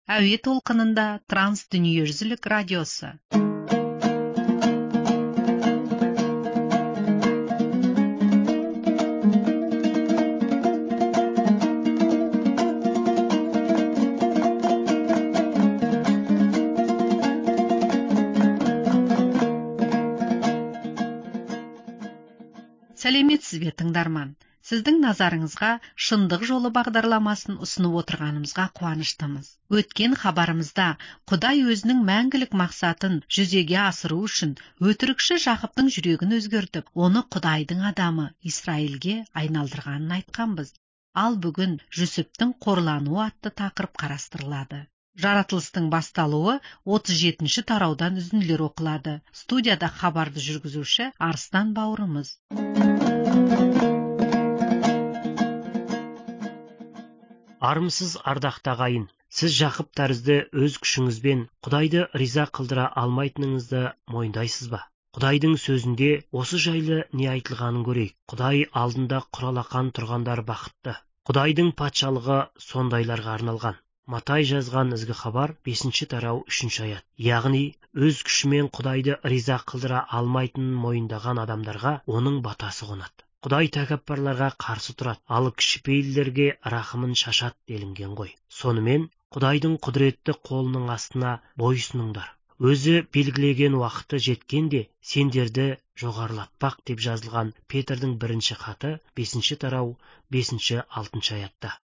әуе толқынында транс дүниежүзілік радиосы. Сәлеметсіз бе тыңдарман? Сіздің назарыңызға шындық жолы бағдарламасын ұсынып отырғанымызға қуаныштымыз. Өткен хабарымызда Құдай өзінің мәңгілік мақсатын жүзеге асыру үшін өтірікші Жақыптың жүрегін өзгертіп, оны Құдайдың адамы Исраилге айналдырғанын айтқанбыз. Ал бүгін Жүсіптің қорлануы атты тақырып қарастырылады. Жаратылыстың басталуы 37-ші тараудан үзінділер оқылады. Студияда хабарды жүргізуші Арыстан бауырымыз. Армысыз ардақты ағайын, сіз Жақып тәрізді өз күшіңізбен Құдайды риза қылдыра алмайтыныңызды мойындайсыз ба? Құдайдың сөзінде осы жайлы не айтылғанын көрейік. Құдай алдында құралақан тұрғандар бақытты. Құдайдың патшалығы сондайларға арналған. Матай жазған ізгі хабар 5-ші тарау 3-ші аят. Яғни өз күшімен Құдайды риза қылдыра алмайтынын мойындаған адамдарға оның батасы қонады. Құдай тәкаппарларға қарсы тұрады, ал кішіпейілдерге рахымын шашады делінген ғой. Сонымен Құдайдың құдіретті қолының астына бойсұныңдар. Өзі белгілеген уақыты жеткенде сендерді жоғарылатпақ деп жазылған Петрдің 1-ші хаты 5-ші тарау 5-6 аятта.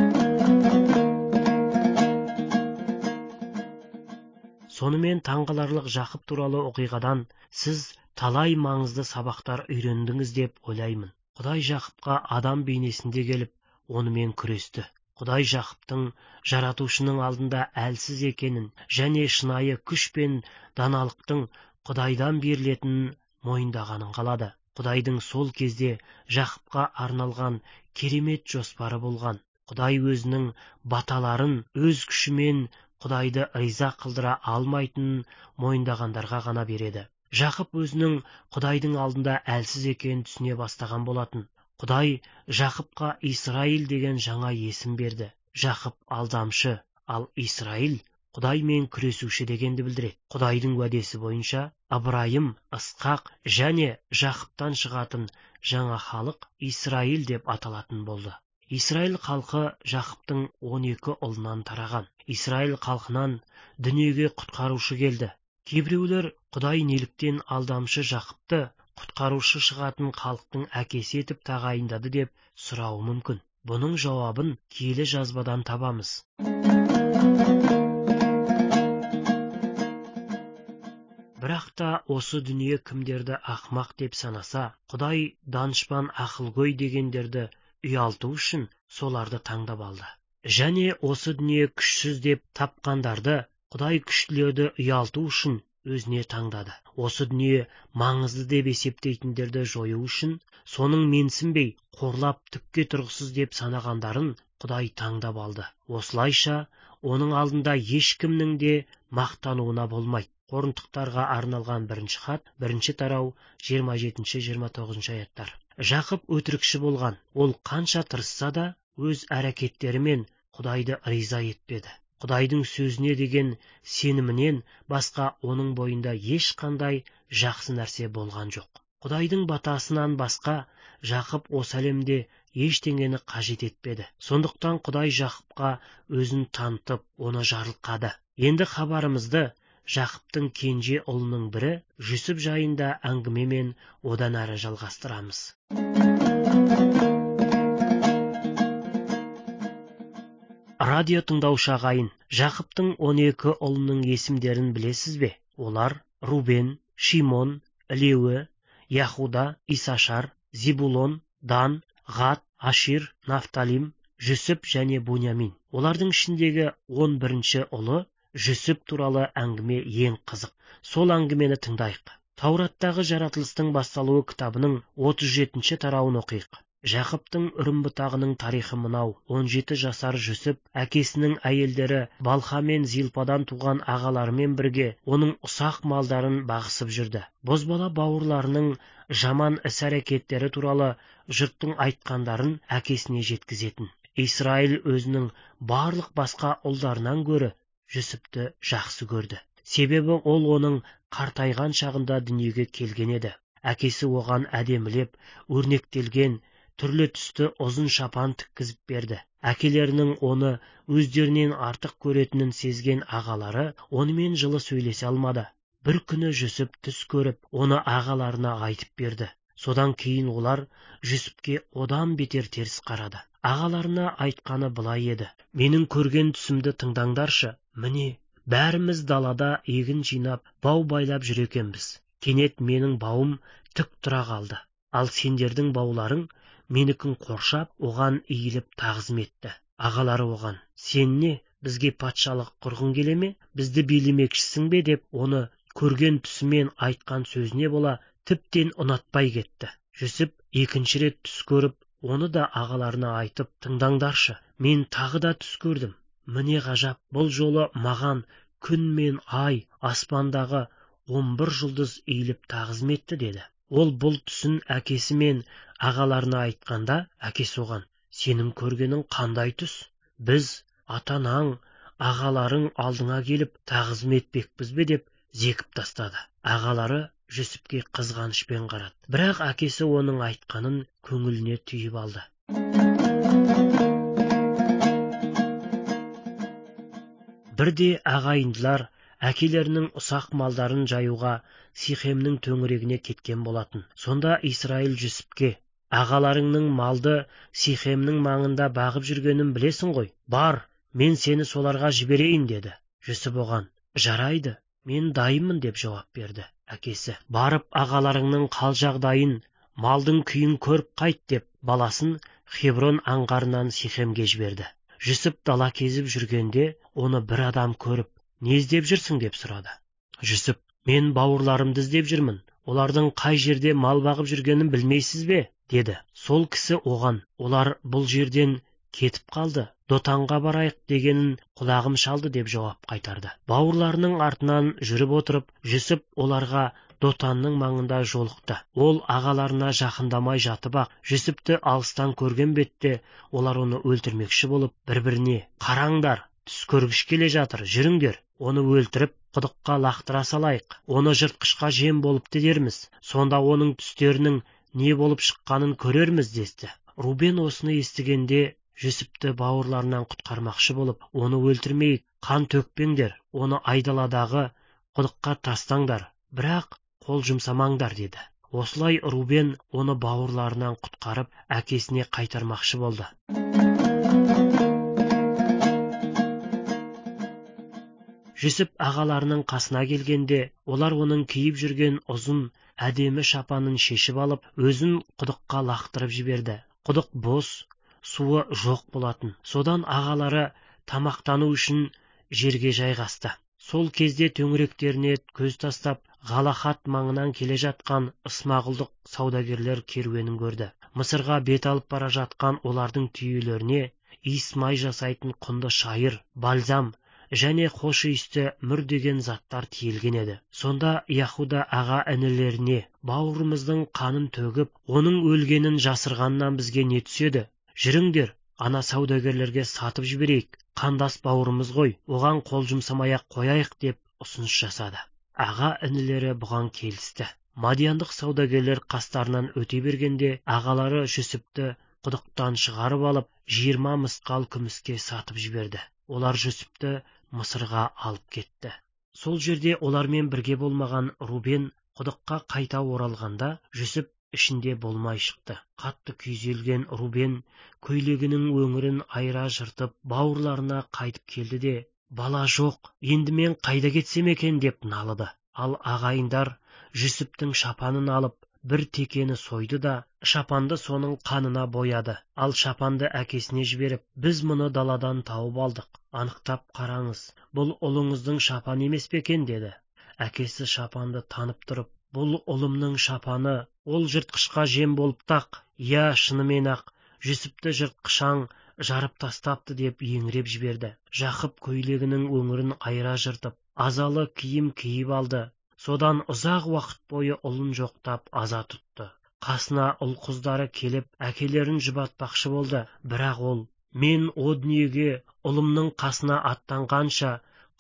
Сонымен таңғаларлық Жақып туралы оқиғадан сіз талай маңызды сабақтар үйрендіңіз деп ойлаймын. Құдай Жақыпқа адам бейнесінде келіп, онымен күресті. Құдай Жақыптың жаратушының алдында әлсіз екенін және шынайы күш пен даналықтың Құдайдан берілетінін мойындағанын қалады. Құдайдың сол кезде Жақыпқа арналған керемет жоспары болған. Құдай өзінің баталарын өз күшімен Құдайды риза қылдыра алмайтынын мойындағандарға ғана береді. Жақып өзінің Құдайдың алдында әлсіз екенін түсіне бастаған болатын. Құдай Жақыпқа Исраил деген жаңа есім берді. Жақып алдамшы, ал Исраил Құдаймен күресуші дегенді білдіреді. Құдайдың уәдесі бойынша Ыбырайым, Ысқақ және Жақыптан шығатын жаңа халық Исраил деп аталатын болды. Исраил халқы Жақыптың 12 ұлынан тараған. Исраил халқынан дүниеге құтқарушы келді. Кейбіреулер Құдай неліктен алдамшы Жақыпты құтқарушы шығатын халықтың әкесі етіп тағайындады деп сұрауы мүмкін. Бұның жауабын киелі жазбадан табамыз. Бірақ та осы дүние кімдерді ақымақ деп санаса, Құдай данышпан ақылгөй дегендерді ұялту үшін соларды таңдап алды. Және осы дүние күшсіз деп тапқандарды Құдай күштілерді ұялту үшін өзіне таңдады. Осы дүние маңызды деп есептейтіндерді жою үшін соның менсінбей қорлап түкке тұрғысыз деп санағандарын Құдай таңдап алды. Осылайша оның алдында ешкімнің де мақтануына болмайды. Коринтықтарға арналған 1-ші хат 1-ші тарау 27-29 аяттар. Жақып өтірікші болған. Ол қанша тырысса да өз әрекеттерімен Құдайды риза етпеді. Құдайдың сөзіне деген сенімінен басқа оның бойында ешқандай жақсы нәрсе болған жоқ. Құдайдың батасынан басқа Жақып осы әлемде ештеңені қажет етпеді. Сондықтан Құдай Жақыпқа өзін танытып, оны жарылқады. Енді хабарымызды Жақыптың кенже ұлының бірі Жүсіп жайында әңгімемен одан әрі жалғастырамыз. Радио тыңдаушы ағайын, Жақыптың 12 ұлының есімдерін білесіз бе? Олар Рубен, Шимон, Леуі, Яхуда, Исашар, Зибулон, Дан, Гад, Ашир, Нафталим, Жүсіп және Бунямин. Олардың ішіндегі 11-ші ұлы Жүсіп туралы әңгіме ең қызық. Сол әңгімені тыңдайық. Таураттағы жаратылыстың басталуы кітабының 37-ші тарауын оқиық. Жақыптың үрім-бұтағының тарихы мынау. 17 жасар Жүсіп әкесінің әйелдері Балха мен Зилпадан туған ағаларымен бірге оның ұсақ малдарын бағысып жүрді. Бозбала бауырларының жаман іс-әрекеттері туралы жұрттың айтқандарын әкесіне жеткізетін. Исраил өзінің барлық басқа ұлдарынан гөрі Жүсіпті жақсы көрді. Себебі ол оның қартайған шағында дүниеге келген еді. Әкесі оған әдемілеп, өрнектелген, түрлі түсті ұзын шапан тіккізіп берді. Әкелерінің оны өздерінен артық көретінін сезген ағалары онымен жылы сөйлесе алмады. Бір күні Жүсіп түс көріп, оны ағаларына айтып берді. Содан кейін олар Жүсіпке одан бетер теріс қарады. Ағаларына айтқаны былай еді: менің көрген түсімді тыңдаңдаршы. Міне, бәріміз далада егін жинап, бау байлап жүр екенбіз. Кенет менің бауым тік тұра қалды. Ал сендердің бауларың менікін қоршап, оған иіліп тағзым етті. Ағалары оған: сен не, бізге патшалық құрғың келе ме? Бізді билемекшісің бе? Деп оны көрген түсімен айтқан сөзіне бола тіптен ұнатпай кетті. Жүсіп екінші рет түс көріп, оны да ағаларына айтып: тыңдаңдаршы, мен тағы да түс көрдім. Міне ғажап, бұл жолы маған күн мен ай, аспандағы 11 жұлдыз иіліп тағзым етті деді. Ол бұл түсін әкесі мен ағаларына айтқанда, әкесі оған: сенің көргенің қандай түс? Біз ата-анаң, ағаларың алдыңа келіп тағзым етпекпіз бе? Деп зекіп тастады. Ағалары Жүсіпке қызғанышпен қарады. Бірақ әкесі оның айтқанын көңіліне түйіп алды. Бірде ағайындылар әкелерінің ұсақ малдарын жаюға Сихемнің төңірегіне кеткен болатын. Сонда Исраил Жүсіпке: ағаларыңның малды Сихемнің маңында бағып жүргенін білесің ғой. Бар, мен сені соларға жіберейін деді. Жүсіп оған: жарайды, мен дайынмын деп жауап берді. Әкесі: барып ағаларыңның қал жағдайын, малдың күйін көріп қайт деп баласын Хеврон аңғарынан Сихемге жіберді. Жүсіп дала кезіп жүргенде оны бір адам көріп: не іздеп жүрсің? Деп сұрады. Жүсіп: мен бауырларымды іздеп жүрмін. Олардың қай жерде мал бағып жүргенін білмейсіз бе? Деді. Сол кісі оған: олар бұл жерден кетіп қалды, Дотанға барайық дегенін құлағым шалды деп жауап қайтарды. Бауырларының артынан жүріп отырып, Жүсіп оларға Дотанның маңында жолықты. Ол ағаларына жақындамай жатып-ақ Жүсіпті алыстан көрген бетте олар оны өлтірмекші болып, бір-біріне: қараңдар, түс көргіш келе жатыр, жүріңдер, оны өлтіріп құдыққа лақтыра салайық, оны жыртқышқа жем болыпты дерміз, сонда оның түстерінің не болып шыққанын көрерміз десті. Рубен осыны естігенде Жүсіпті бауырларынан құтқармақшы болып: оны өлтірмейік, қан төкпеңдер, оны айдаладағы құдыққа тастаңдар, бірақ қол жұмсамаңдар деді. Осылай Рубен оны бауырларынан құтқарып, әкесіне қайтармақшы болды. Жүсіп ағаларының қасына келгенде, олар оның киіп жүрген ұзын, әдемі шапанын шешіп алып, өзін құдыққа лақтырып жіберді. Құдық бос, суы жоқ болатын. Содан ағалары тамақтану үшін жерге жайғасты. Сол кезде төңіректеріне көз тастап, Ғалахат маңынан келе жатқан ысмағұлдық саудагерлер керуенін көрді. Мысырға бет алып бара жатқан олардың түйелеріне иіс май жасайтын құнды шайыр, бальзам және хош иісті мүр деген заттар тиелген еді. Сонда Яхуда аға інілеріне: бауырымыздың қанын төгіп, оның өлгенін жасырғаннан бізге не түседі? Жүріңдер, ана саудагерлерге сатып жіберейік, қандас бауырымыз ғой, оған қол жұмсамай-ақ қояйық деп ұсыныс жасады. Аға інілері бұған келісті. Мадияндық саудагерлер қастарынан өте бергенде, ағалары Жүсіпті құдықтан шығарып алып, 20 мысқал күміске сатып жіберді. Олар Жүсіпті Мысырға алып кетті. Сол жерде олармен бірге болмаған Рубен құдыққа қайта оралғанда, Жүсіп ішінде болмай шықты. Қатты күйзелген Рубен көйлегінің өңірін айыра жыртып, бауырларына қайтып келді де: бала жоқ, енді мен қайда кетсем екен деп налыды. Ал ағайындар Жүсіптің шапанын алып, бір текені сойды да шапанды соның қанына бояды. Ал шапанды әкесіне жіберіп: біз мұны даладан тауып алдық, анықтап қараңыз, бұл ұлыңыздың шапаны емес пе екен деді. Әкесі шапанды танып тұрып: бұл ұлымның шапаны, ол жыртқышқа жем болыпты-ақ. Иә, шынымен-ақ Жүсіпті жыртқышаң жарып тастапты деп еңіреп жіберді. Жақып көйлегінің өңірін айыра жыртып, азалы киім киіп алды. Содан ұзақ уақыт бойы ұлын жоқтап аза тұтты. Қасына ұл-қыздары келіп, әкелерін жұбатпақшы болды. Бірақ ол: мен о дүниеге ұлымның қасына аттанғанша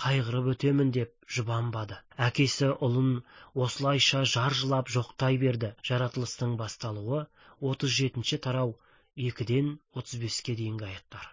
қайғырып өтемін деп жұбанбады. Әкесі ұлын осылайша жаржылап жоқтай берді. Жаратылыстың басталуы 37 тарау 2-ден 35-ке дейінгі аяттар.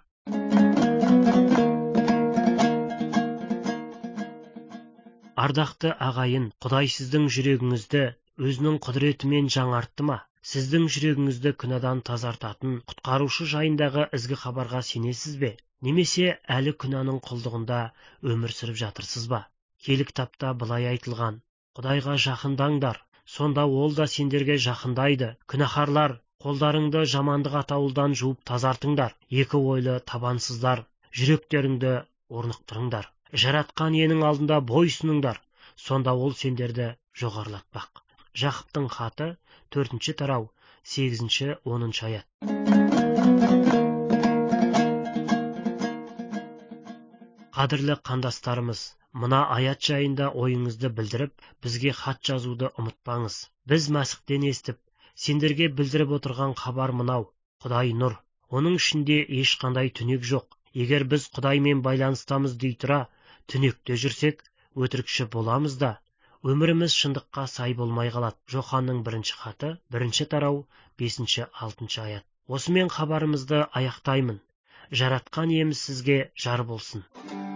Ардақты ағайын, Құдай сіздің жүрегіңізді өзінің құдіретімен жаңартты ма? Сіздің жүрегіңізді күнәдан тазартатын құтқарушы жайындағы ізгі хабарға сенесіз бе? Немесе әлі күнәнің құлдығында өмір сүріп жатырсыз ба? Киелі кітапта былай айтылған: Құдайға жақындаңдар, сонда ол да сендерге жақындайды. Күнәһарлар, қолдарыңды жамандық атаулыдан жуып тазартыңдар. Екі ойлы табансыздар, жүректеріңді орнықтырыңдар. Жаратқан иенің алдында бойсұныңдар, сонда ол сендерді жоғарылатпақ. Жақыптың хаты 4 тарау 8-10 аят. Қадірлі қандастарымыз, мына аят жайында ойыңызды білдіріп, бізге хат жазуды ұмытпаңыз. Біз Мәсіхтен естіп, сендерге білдіріп отырған хабар мынау: Құдай нұр, оның ішінде ешқандай түнек жоқ. Егер біз Құдаймен байланыстамыз дей тұра, түнекте жүрсек, өтірікші боламыз да, өміріміз шындыққа сай болмай қалады. Жоханның 1 хаты 1 тарау 5-6 аят. Осымен хабарымызды аяқтаймын. Жаратқан иеміз сізге жар болсын.